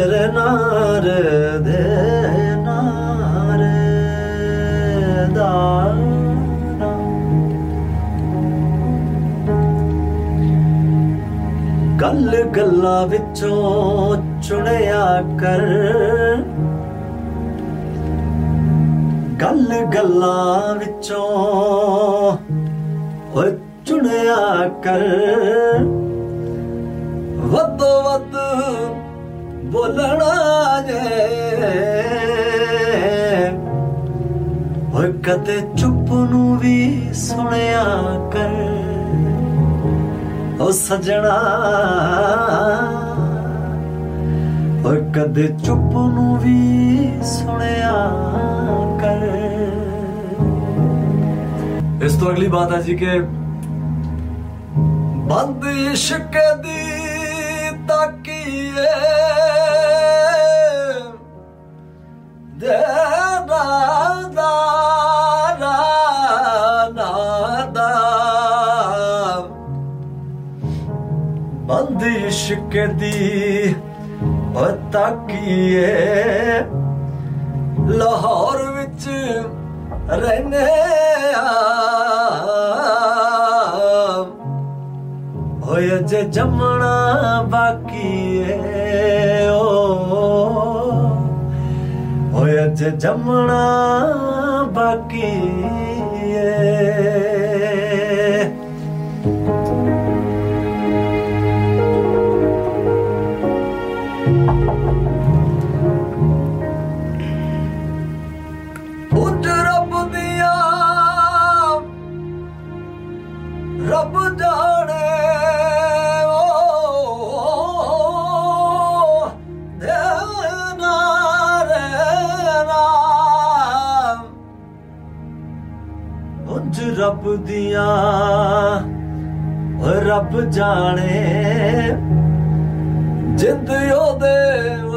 ਤੇਰੇ ਨਾਰਦੇ ਨਾਰਦਾ ਗੱਲ ਗੱਲਾਂ ਵਿੱਚੋਂ ਚੁਣਿਆ ਕਰ ਗੱਲ ਗੱਲਾਂ ਵਿੱਚੋਂ ਓਏ ਚੁਣਿਆ ਕਰ ਵੱਧੋ ਵੱਧ ਬੋਲਣਾ ਜੇ ਓਏ ਕਦੇ ਚੁੱਪ ਨੂੰ ਵੀ ਸੁਣਿਆ ਕਰ ਓ ਸਜਣਾ ਓਏ ਕਦੇ ਚੁੱਪ ਨੂੰ ਵੀ ਸੁਣਿਆ ਕਰ। ਇਸ ਤੋਂ ਅਗਲੀ ਬਾਤ ਹੈ ਜੀ ਕਿ ਬੰਦ ਇਸ਼ਕ ਦੀ ਤਾਕੀਏ ਦੇ ਨਾਦਾ ਨਾਦਾ ਬੰਦ ਇਸ਼ਕ ਦੀ ਤਾਕੀਏ ਲਾਹੌਰ ਵਿੱਚ ਰਹਿਨੇ ਆ ਹੋਏ ਅਜੇ ਜੰਮਣਾ ਬਾਕੀ ਏ ਓ ਹੋਏ ਅਜੇ ਜੰਮਣਾ ਬਾਕੀ ਏ। ਰੱਬ ਜਾਣੇ ਓ ਦੇਨਾ ਰਹਿਣਾ ਉਂਝ ਰੱਬ ਦੀਆਂ ਰੱਬ ਜਾਣੇ ਜਿੰਦ ਉਹਦੇ